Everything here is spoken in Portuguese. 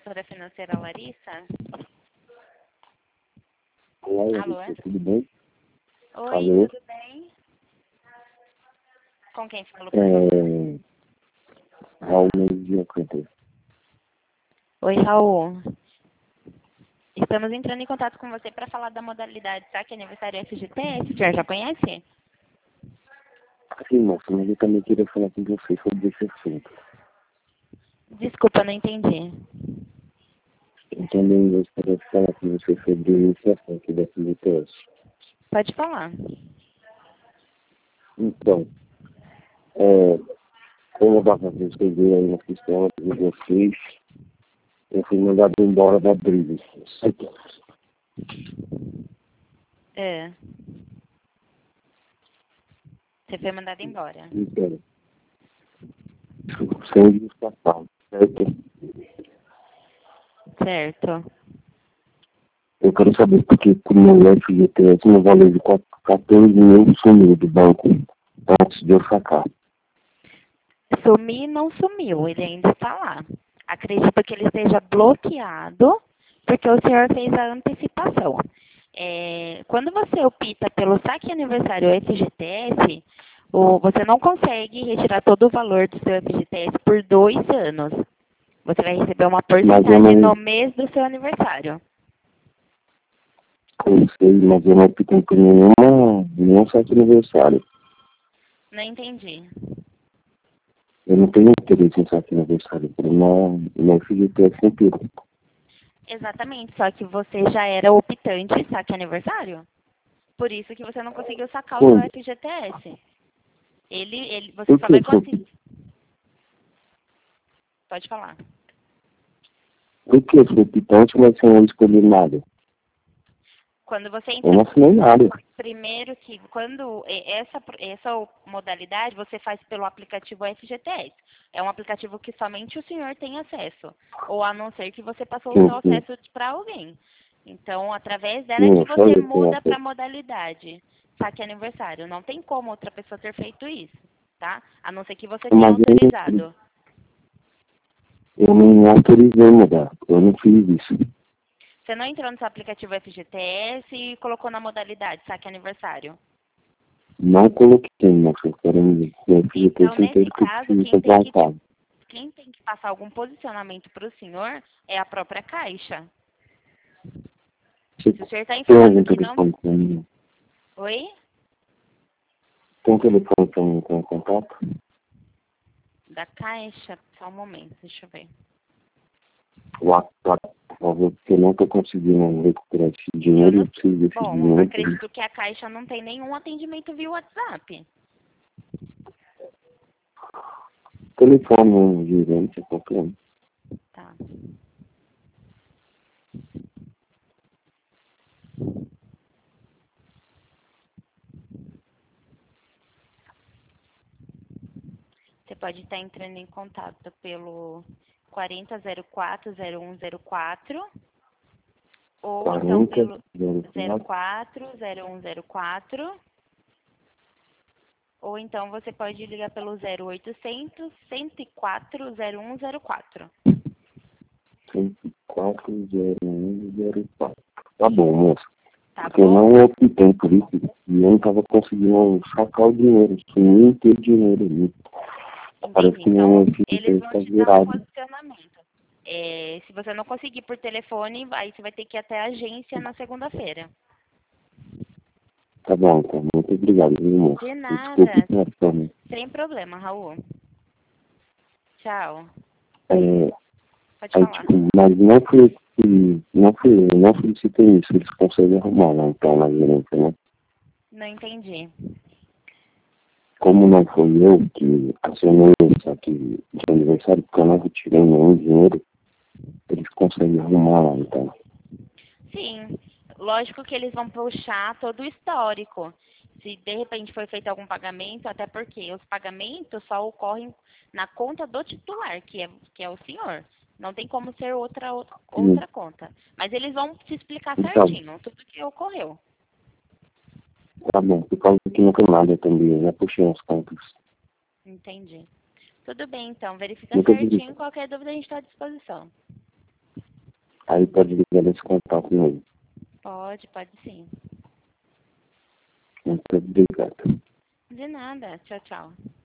corretora financeira Larissa? Olá, Alô? Larissa, tudo bem? Oi, Alô? tudo bem? Com quem falo, por favor? Raul Mendes de Alcântara. Oi, Raul. Estamos entrando em contato com você para falar da modalidade saque aniversário FGTS. O senhor já conhece? Sim, moça, mas eu também queria falar com você sobre esse assunto. Desculpa, não entendi. Eu também gostaria de falar com você sobre esse assunto da FGTS. Pode falar. Então, como da vez que eu vi aí na sistema de vocês, eu fui mandado embora da Briga. É. Você foi mandado embora. Então, sem justificação, certo? Certo. Eu quero saber porque com o meu FGTS no valor de 14 mil sumiu do banco antes de eu sacar. Sumir não sumiu, ele ainda está lá. Acredito que ele esteja bloqueado porque o senhor fez a antecipação. Quando você opta pelo saque aniversário FGTS, você não consegue retirar todo o valor do seu FGTS por 2 anos. Você vai receber uma porcentagem no mês do seu aniversário. Eu sei, mas eu não optei por nenhum saque aniversário. Não entendi. Eu não tenho interesse em saque aniversário, por uma FGTS inteiro. Exatamente, só que você já era optante saque aniversário. Por isso que você não conseguiu sacar o seu FGTS. Você só vai conseguir. Pode falar. Por que eu sou optante, mas sem eu escolher nada? Quando você Eu não entra, assinei nada. primeiro que quando essa modalidade você faz pelo aplicativo FGTS. É um aplicativo que somente o senhor tem acesso, ou a não ser que você passou o seu acesso para alguém. Então, através dela é que você muda para a modalidade saque aniversário. Não tem como outra pessoa ter feito isso, tá? A não ser que você tenha autorizado. Eu não autorizei mudar. Eu não fiz isso. Você não entrou no seu aplicativo FGTS e colocou na modalidade saque aniversário? Não coloquei, mas eu quero me Então, nesse caso, quem tem que passar algum posicionamento para o senhor é a própria Caixa. Se o senhor está informando que não... Oi? Tem um telefone para mim entrar em contato? Da Caixa? Só um momento, deixa eu ver. Porque eu não estou conseguindo recuperar esse dinheiro, eu preciso desse dinheiro. Acredito que a Caixa não tem nenhum atendimento via WhatsApp. Telefone, um gerente, qualquer um. Tá. Você pode estar entrando em contato pelo 4004-0104 ou então pelo 04-0104 ou então você pode ligar pelo 0800 104 0104. 1040104. Tá bom, moça. Tá Porque eu bom? não optei por isso e eu não estava conseguindo sacar o dinheiro, nem ter dinheiro ali. Parece que então, meu eles está vão te dar um virado. posicionamento. Se você não conseguir por telefone, aí você vai ter que ir até a agência na segunda-feira. Tá bom, então. Muito obrigado, viu, moça? De nada. Desculpe, sem problema, Raul. Tchau. Pode aí, falar. mas não solicitei isso, eles conseguem arrumar lá, então, na gerência, né? Não entendi. Como não foi eu que acionei isso aqui de aniversário, porque eu não retirei nenhum dinheiro, eles conseguem arrumar lá, então. Sim, lógico que eles vão puxar todo o histórico. Se de repente foi feito algum pagamento, até porque os pagamentos só ocorrem na conta do titular, que é o senhor. Não tem como ser outra conta. Mas eles vão te explicar certinho tudo que ocorreu. Tá bom, por causa que não tem nada também, eu já puxei uns contos. Entendi. Tudo bem, então. Verifica certinho. Qualquer dúvida a gente está à disposição. Aí pode ligar nesse contato mesmo. Pode sim. Muito obrigado. De nada. Tchau, tchau.